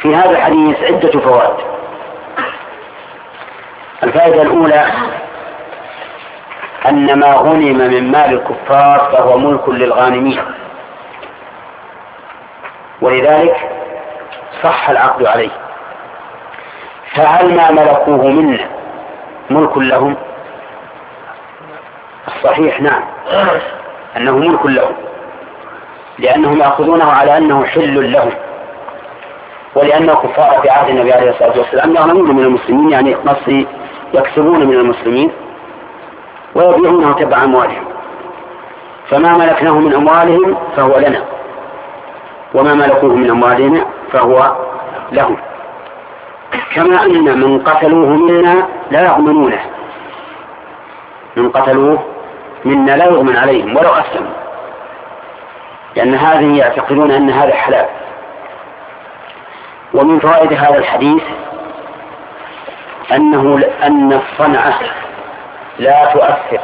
في هذا الحديث عدة فوائد. الفائدة الأولى أن ما غنم من مال الكفار فهو ملك للغانمين، ولذلك صح العقد عليه. فهل ما ملكوه منا ملك لهم؟ الصحيح نعم، أنه ملك لهم، لأنهم يأخذونه على أنه حل لهم، ولأن كفار في عهد النبي عليه الصلاة والسلام يغنمون من المسلمين، يعني قصدي يكسبون من المسلمين ويبيعونه تبع أموالهم، فما ملكناه من أموالهم فهو لنا، وما ملكوه من أموالنا فهو لهم. كما أن من قتلوه منا لا يغمنونه، من قتلوه منا لا يغمن عليهم ولو أسلموا، لأن هذه يعتقدون أن هذا حلال. ومن فوائد هذا الحديث أن الصنعة لا تؤثر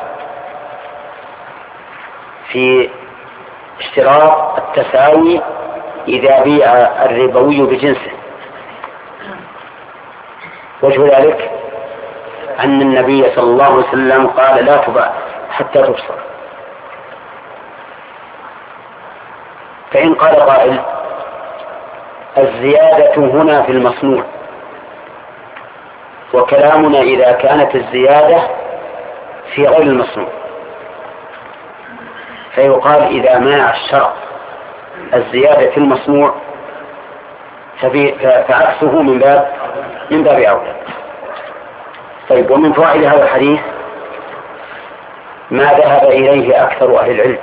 في اشتراط التساوي إذا بيع الربوي بجنسه. وجه ذلك أن النبي صلى الله عليه وسلم قال لا تباع حتى تبصر. فإن قال قائل الزيادة هنا في المصنوع، وكلامنا إذا كانت الزيادة في غير المصنوع، فيقال إذا منع الشرع الزيادة في المصنوع فعكسه من باب أولى. طيب، ومن فوائد هذا الحديث ما ذهب إليه أكثر أهل العلم،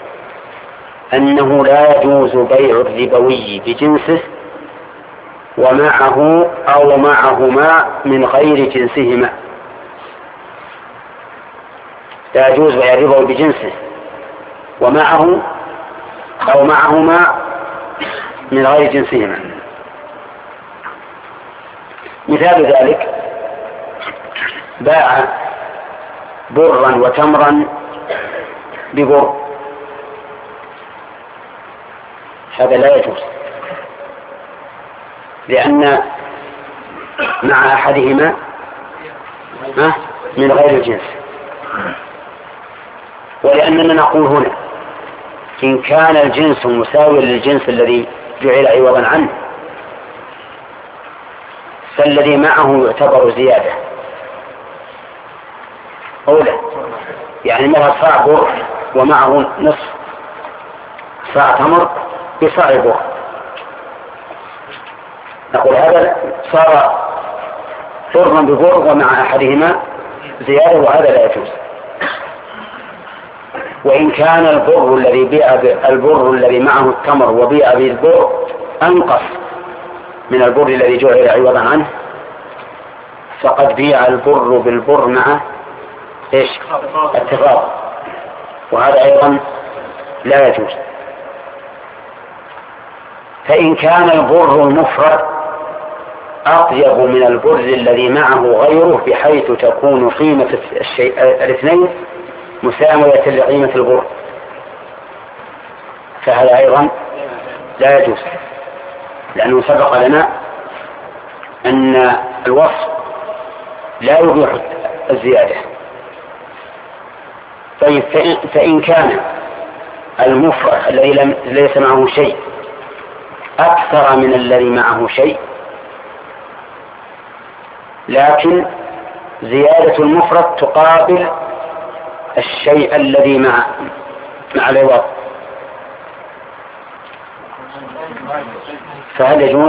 أنه لا يجوز بيع الربوي بجنسه ومعه أو معهما من غير جنسهما. لا يجوز بيع الربوي بجنسه ومعه أو معهما من غير جنسهما. مثال ذلك باع برا وتمرا ببر، هذا لا يجوز، لأن مع أحدهما من غير الجنس. ولأننا نقول هنا إن كان الجنس مساويا للجنس الذي جعل عوضا عنه فالذي معه يعتبر زيادة أولى، يعني لها صاع بر ومعه نصف صاع تمر بصاع بر، نقول هذا صار برا ببر ومع أحدهما زيادة، وهذا لا يجوز. وإن كان البر الذي معه التمر وبيع بالبر أنقص من البر الذي جعل عوضا عنه فقد بيع البر بالبر مع اتفاق، وهذا أيضا لا يجوز. فإن كان البر المفرد أطيب من البر الذي معه غيره بحيث تكون قيمة الاثنين مساوية لقيمة البر فهذا أيضا لا يجوز، لأنه سبق لنا أن الوصف لا يبيح الزيادة. طيب، فإن كان المفرد الذي ليس معه شيء أكثر من الذي معه شيء، لكن زيادة المفرد تقابل الشيء الذي مع العوض، فهل يجوز؟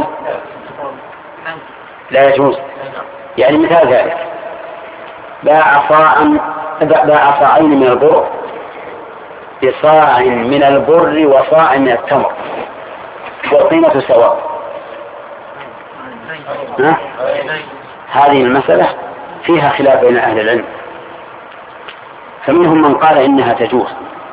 لا يجوز. يعني مثال ذلك باع صاعين من البر بصاع من البر وصاع من التمر والقيمة سواء، هذه المسألة فيها خلاف بين أهل العلم، فمنهم من قال إنها تجوز،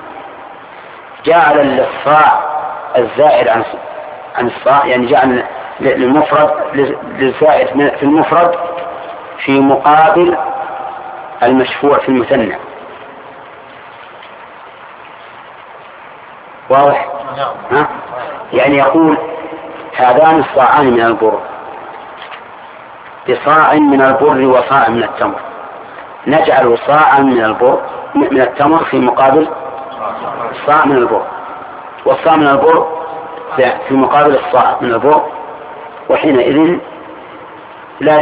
جعل الصاع الزائد عن الصاع، يعني جعل للزائد في المفرد في مقابل المشفوع في المثنى. واضح؟ يعني يقول هذان الصاعان من البر بصاع من البر وصاع من التمر. نجعل صاعا من التمر في مقابل صاع من البر، والصاع من البر في مقابل الصاع من البر، وحينئذ لا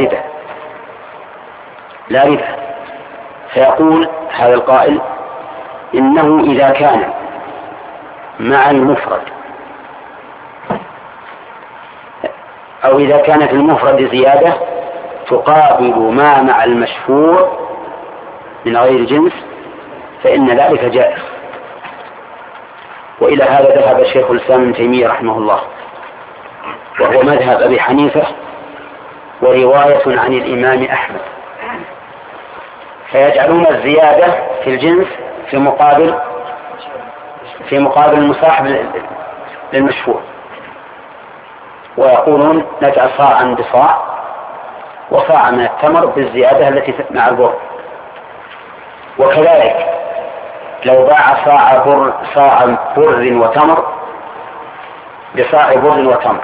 ربا. فيقول هذا القائل إنه إذا كان مع المفرد أو إذا كان في المفرد زيادة تقابل ما مع المشفوع من غير جنس فإن ذلك جائز. وإلى هذا ذهب شيخ الإسلام ابن تيمية رحمه الله، وهو مذهب أبي حنيفة ورواية عن الإمام أحمد، فيجعلون الزيادة في الجنس في مقابل المصاحب للمشفوع، ويقولون نجعل صاعا بصاع وصاع من التمر بالزيادة التي مع البر. وكذلك لو باع صاع بر وتمر بصاع بر وتمر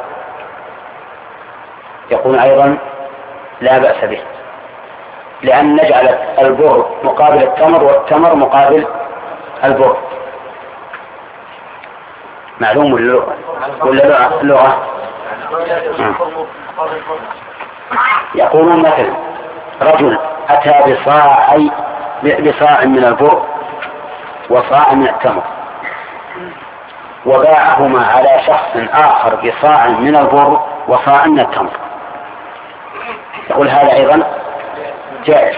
يقول أيضا لا بأس به، لأن نجعل البر مقابل التمر والتمر مقابل البر. معلوم ولا لغة؟ يقولون مثلا رجل أتى بصاع من البر وصاع من التمر وباعهما على شخص آخر بصاع من البر وصاع من التمر، يقول هذا أيضا جائز،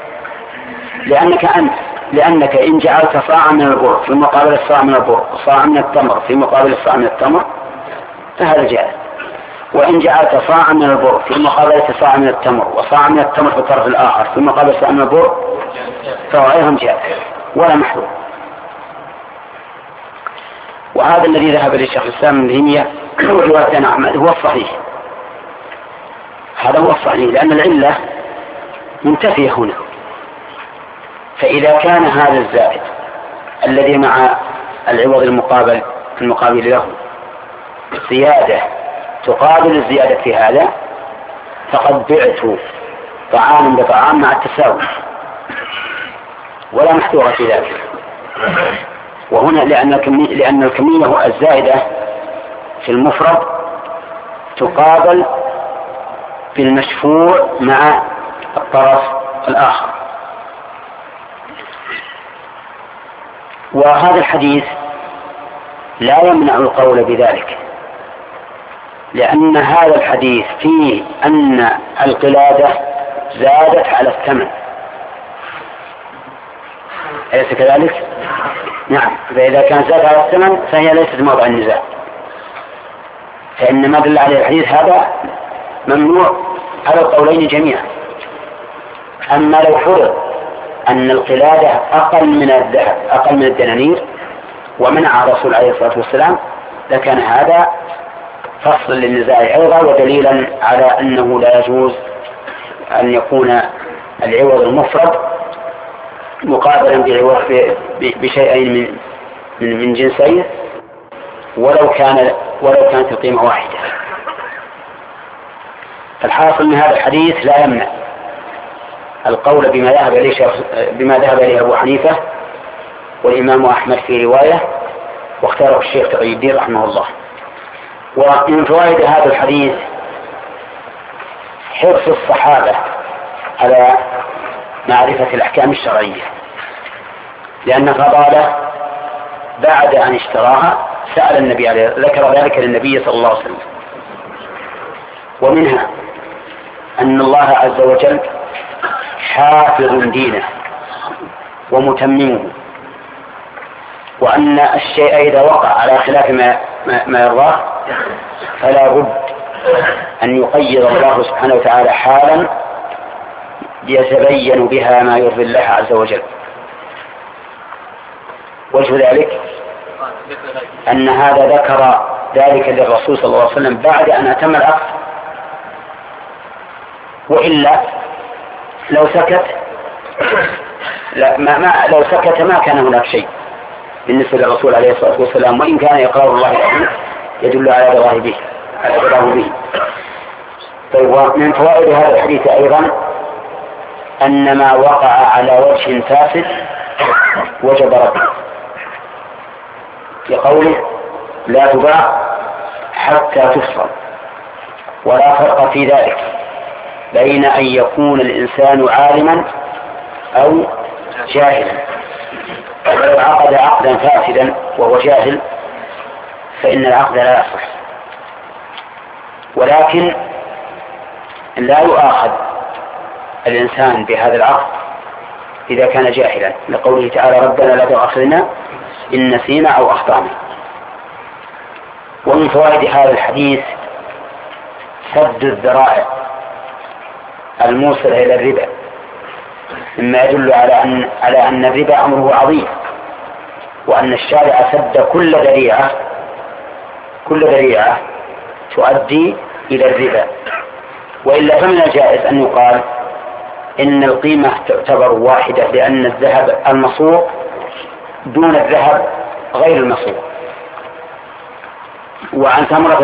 لأنك إن جعلت صاع من البر في مقابل الصاع من البر وصاع من التمر في مقابل الصاع من التمر فهذا جائز، وإن جعلت صاع من البر في مقابل صاع من التمر وصاع من التمر في الطرف الآخر في مقابل صاع من البر فهو أيضا جائز ولا محظور. وهذا الذي ذهب للشيخ الإسلام ابن تيمية ورواية أحمد هو الصحيح، هذا هو الصحيح، لأن العلة منتفية هنا. فإذا كان هذا الزائد الذي مع العوض المقابل له زيادة تقابل الزيادة في هذا فقد بعت طعام بطعام مع التساوي ولا محذور في ذلك. وهنا لأن الكمية الزائدة في المفرد تقابل بالمشفوع مع الطرف الآخر. وهذا الحديث لا يمنع القول بذلك، لأن هذا الحديث فيه أن القلادة زادت على الثمن، أليس كذلك؟ نعم، فإذا كانت زادت على الثمن فهي ليست موضع النزاع، فإن ما دل عليه الحديث هذا ممنوع على القولين جميعا. أما لو فرض أن القلادة أقل من الذهب أقل من الدنانير ومنع الرسول عليه الصلاة والسلام لكان هذا فصل للنزاع أيضا ودليلا على أنه لا يجوز أن يكون العوض المفرد مقابلا بعوض بشيئين من جنسين ولو كانت القيمة واحدة. الحاصل من هذا الحديث لا يمنع القول بما ذهب إليه أبو حنيفة والإمام أحمد في رواية واختاره الشيخ تقي الدين رحمه الله. ومن فوائد هذا الحديث حرص الصحابة على معرفة الأحكام الشرعية، لأن فضالة بعد أن اشتراها سأل النبي عليه ذكر ذلك للنبي صلى الله عليه وسلم. ومنها أن الله عز وجل حافظ دينه ومتممه، وأن الشيء إذا وقع على خلاف ما يرضاه فلا بد أن يقيد الله سبحانه وتعالى حالا يتبين بها ما يرضي الله عز وجل. وجه ذلك أن هذا ذكر ذلك للرسول صلى الله عليه وسلم بعد أن أتم العقد، وإلا لو سكت لو سكت ما كان هناك شيء بالنسبة للرسول عليه الصلاة والسلام، وإن كان إقرار الله يدل على رضاه به. طيب، ومن فوائد هذا الحديث أيضا أن ما وقع على وجه فاسد وجب رده، لقوله لا تباع حتى تفصل. ولا فرق في ذلك بين أن يكون الإنسان عالما أو جاهلا، ولو عقد عقدا فاسدا وهو جاهل فإن العقد لا يصح، ولكن لا يؤاخذ الإنسان بهذا العقد إذا كان جاهلا، لقوله تعالى ربنا لا تؤاخذنا إن نسينا أو أخطأنا. ومن فوائد هذا الحديث سد الذرائع الموصلة إلى الربا، مما يدل على أن الربا أمره عظيم، وأن الشارع سد كل ذريعة تؤدي إلى الربا. وإلا فمن الجائز أن يقال إن القيمة تعتبر واحدة، لأن الذهب المصروف دون الذهب غير المصروف. وعن ثمرة